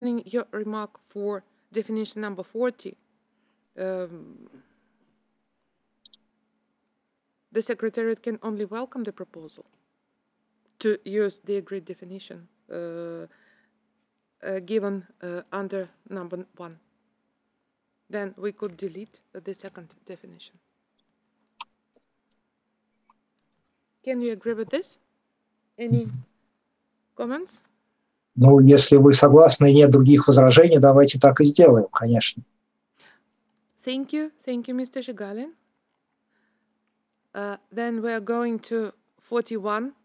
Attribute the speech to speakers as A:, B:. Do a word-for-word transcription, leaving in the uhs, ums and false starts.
A: your remark for definition number forty, um, the Secretariat can only welcome the proposal to use the agreed definition uh, uh, given uh, under number one. Then we could delete the second definition. Can you agree with this? Any comments?
B: Ну, если вы согласны и нет других возражений, давайте так и сделаем, конечно.
A: Thank you. Thank you, Mister Zhigalin. Uh, then we are going to forty-one.